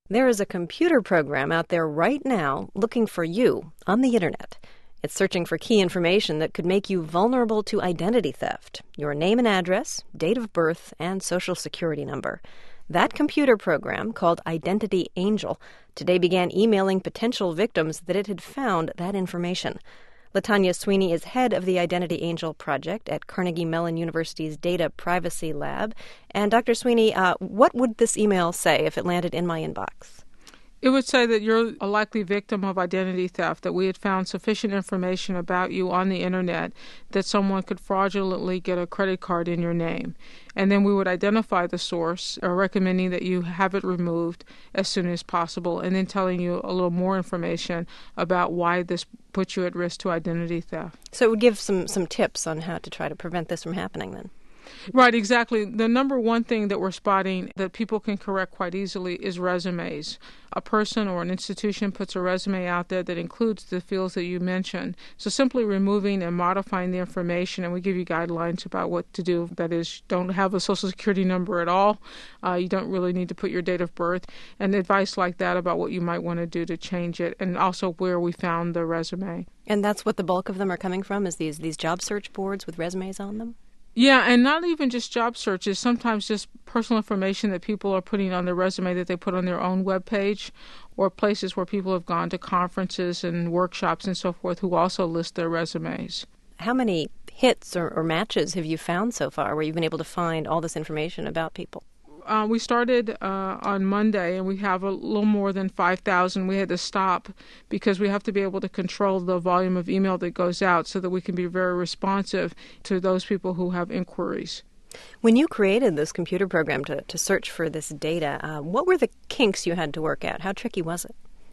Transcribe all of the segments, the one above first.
There is a computer program out there right now looking for you on the internet. It's searching for key information that could make you vulnerable to identity theft. Your name and address, date of birth, and social security number. That computer program, called Identity Angel, today began emailing potential victims that it had found that information. LaTanya Sweeney is head of the Identity Angel project at Carnegie Mellon University's Data Privacy Lab. And Dr. Sweeney, what would this email say if it landed in my inbox? It would say that you're a likely victim of identity theft, that we had found sufficient information about you on the internet that someone could fraudulently get a credit card in your name. And then we would identify the source, recommending that you have it removed as soon as possible, and then telling you a little more information about why this puts you at risk to identity theft. So it would give some tips on how to try to prevent this from happening then. Right, exactly. The number one thing that we're spotting that people can correct quite easily is resumes. A person or an institution puts a resume out there that includes the fields that you mentioned. So simply removing and modifying the information, and we give you guidelines about what to do. That is, don't have a social security number at all. You don't really need to put your date of birth, and advice like that about what you might want to do to change it, and also where we found the resume. And that's what the bulk of them are coming from, is these job search boards with resumes on them? Yeah, and not even just job searches, sometimes just personal information that people are putting on their resume that they put on their own webpage, or places where people have gone to conferences and workshops and so forth who also list their resumes. How many hits or matches have you found so far where you've been able to find all this information about people? We started on Monday, and we have a little more than 5,000. We had to stop because we have to be able to control the volume of email that goes out so that we can be very responsive to those people who have inquiries. When you created this computer program to search for this data, what were the kinks you had to work out? How tricky was it?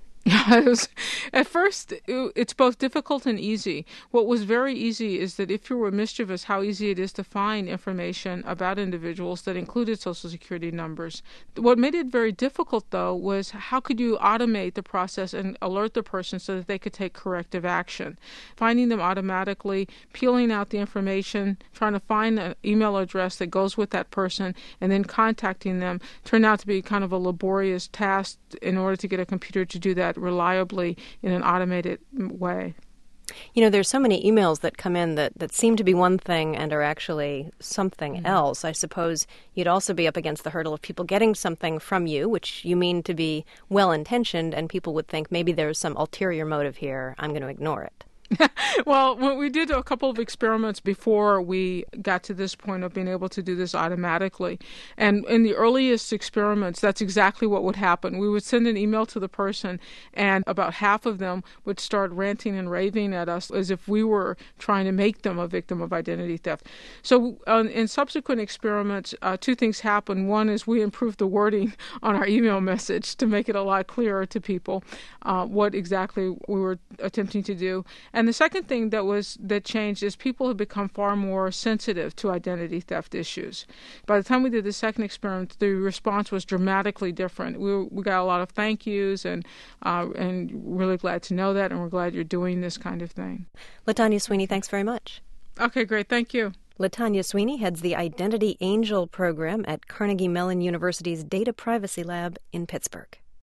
At first, it's both difficult and easy. What was very easy is that if you were mischievous, how easy it is to find information about individuals that included social security numbers. What made it very difficult, though, was how could you automate the process and alert the person so that they could take corrective action. Finding them automatically, peeling out the information, trying to find an email address that goes with that person, and then contacting them turned out to be kind of a laborious task in order to get a computer to do that reliably in an automated way. You know, there's so many emails that come in that seem to be one thing and are actually something else. I suppose you'd also be up against the hurdle of people getting something from you, which you mean to be well-intentioned, and people would think maybe there's some ulterior motive here. I'm going to ignore it. Well, we did a couple of experiments before we got to this point of being able to do this automatically. And in the earliest experiments, that's exactly what would happen. We would send an email to the person, and about half of them would start ranting and raving at us as if we were trying to make them a victim of identity theft. So in subsequent experiments, two things happened. One is we improved the wording on our email message to make it a lot clearer to people what exactly we were attempting to do. And the second thing that changed is people have become far more sensitive to identity theft issues. By the time we did the second experiment, the response was dramatically different. We got a lot of thank yous and really glad to know that, and we're glad you're doing this kind of thing. LaTanya Sweeney, thanks very much. Okay, great. Thank you. LaTanya Sweeney heads the Identity Angel program at Carnegie Mellon University's Data Privacy Lab in Pittsburgh.